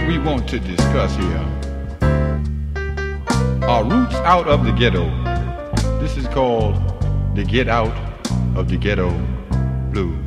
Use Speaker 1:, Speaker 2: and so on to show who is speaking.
Speaker 1: we want to discuss here are roots out of the ghetto. This is called the Get Out of the Ghetto Blues.